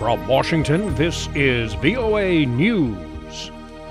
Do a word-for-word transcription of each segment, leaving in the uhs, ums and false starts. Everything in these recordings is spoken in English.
From Washington, this is V O A News.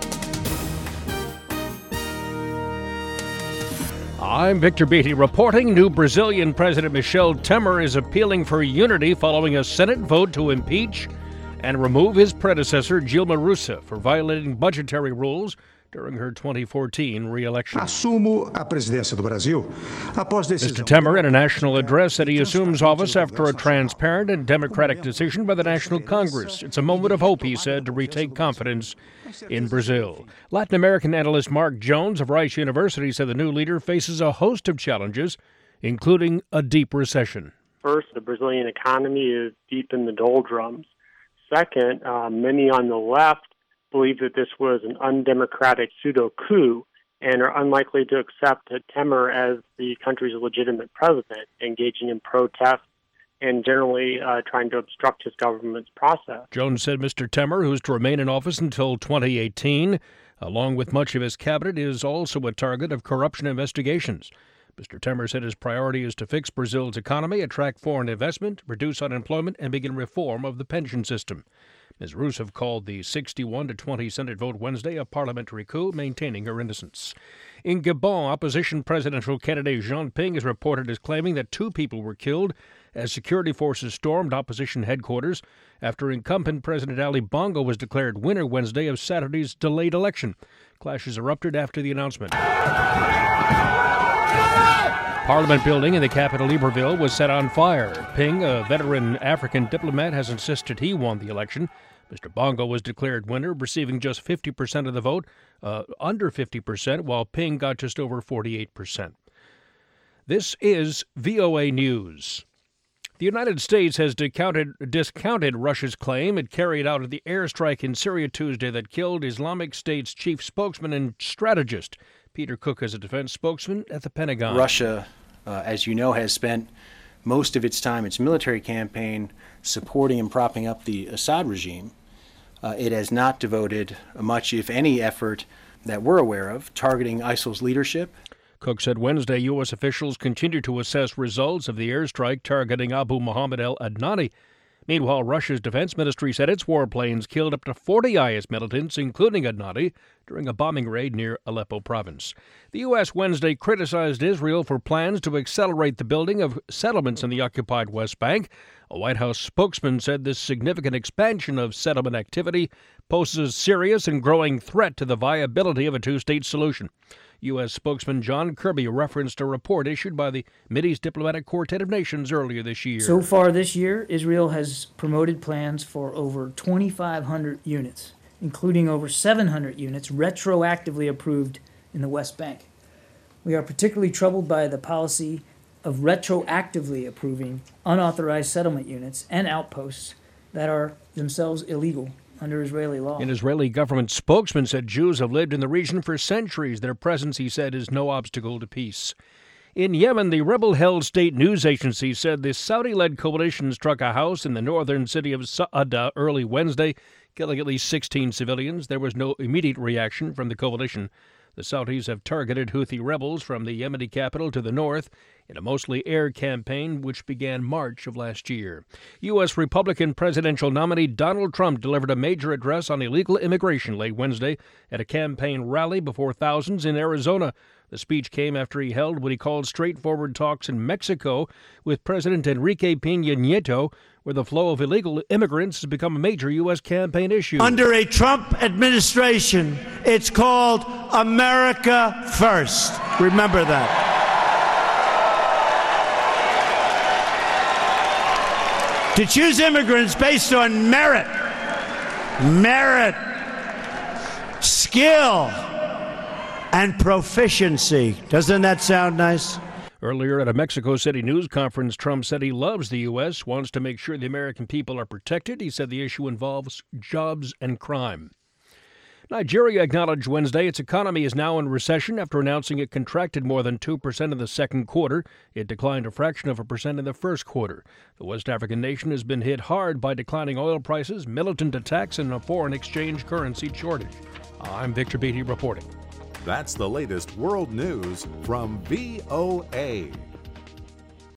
I'm Victor Beatty reporting. New Brazilian President Michel Temer is appealing for unity following a Senate vote to impeach and remove his predecessor, Dilma Rousseff, for violating budgetary rules during her twenty fourteen re-election. Assumo a presidência do Brasil após decisão. Mister Temer, in a national address, said he assumes office after a transparent and democratic decision by the National Congress. It's a moment of hope, he said, to retake confidence in Brazil. Latin American analyst Mark Jones of Rice University said the new leader faces a host of challenges, including a deep recession. First, the Brazilian economy is deep in the doldrums. Second, uh, many on the left believe that this was an undemocratic pseudo-coup and are unlikely to accept Temer as the country's legitimate president, engaging in protests and generally uh, trying to obstruct his government's process. Jones said Mister Temer, who's to remain in office until twenty eighteen, along with much of his cabinet, is also a target of corruption investigations. Mister Temer said his priority is to fix Brazil's economy, attract foreign investment, reduce unemployment, and begin reform of the pension system. Miz Rousseff called the sixty-one to twenty Senate vote Wednesday a parliamentary coup, maintaining her innocence. In Gabon, opposition presidential candidate Jean Ping is reported as claiming that two people were killed as security forces stormed opposition headquarters after incumbent President Ali Bongo was declared winner Wednesday of Saturday's delayed election. Clashes erupted after the announcement. Parliament building in the capital, Libreville, was set on fire. Ping, a veteran African diplomat, has insisted he won the election. Mister Bongo was declared winner, receiving just fifty percent of the vote, uh, under fifty percent, while Ping got just over forty-eight percent. This is V O A News. The United States has discounted, discounted Russia's claim it carried out the airstrike in Syria Tuesday that killed Islamic State's chief spokesman and strategist. Peter Cook is a defense spokesman at the Pentagon. Russia, uh, as you know, has spent most of its time, its military campaign, supporting and propping up the Assad regime. Uh, it has not devoted much, if any, effort that we're aware of targeting ISIL's leadership. Cook said Wednesday U S officials continue to assess results of the airstrike targeting Abu Muhammad al-Adnani. Meanwhile, Russia's defense ministry said its warplanes killed up to forty I S militants, including Adnani, during a bombing raid near Aleppo province. The U S Wednesday criticized Israel for plans to accelerate the building of settlements in the occupied West Bank. A White House spokesman said this significant expansion of settlement activity poses a serious and growing threat to the viability of a two-state solution. U S spokesman John Kirby referenced a report issued by the Mideast Diplomatic Quartet of Nations earlier this year. So far this year, Israel has promoted plans for over twenty-five hundred units, including over seven hundred units retroactively approved in the West Bank. We are particularly troubled by the policy of retroactively approving unauthorized settlement units and outposts that are themselves illegal under Israeli law. An Israeli government spokesman said Jews have lived in the region for centuries. Their presence, he said, is no obstacle to peace. In Yemen, the rebel-held state news agency said the Saudi-led coalition struck a house in the northern city of Sa'ada early Wednesday, killing at least sixteen civilians. There was no immediate reaction from the coalition. The Saudis have targeted Houthi rebels from the Yemeni capital to the north in a mostly air campaign which began March of last year. U S Republican presidential nominee Donald Trump delivered a major address on illegal immigration late Wednesday at a campaign rally before thousands in Arizona. The speech came after he held what he called straightforward talks in Mexico with President Enrique Peña Nieto, where the flow of illegal immigrants has become a major U S campaign issue. Under a Trump administration, it's called America First. Remember that. To choose immigrants based on merit, merit, skill, and proficiency. Doesn't that sound nice? Earlier at a Mexico City news conference, Trump said he loves the U S, wants to make sure the American people are protected. He said the issue involves jobs and crime. Nigeria acknowledged Wednesday its economy is now in recession after announcing it contracted more than two percent in the second quarter. It declined a fraction of a percent in the first quarter. The West African nation has been hit hard by declining oil prices, militant attacks, and a foreign exchange currency shortage. I'm Victor Beatty reporting. That's the latest world news from V O A.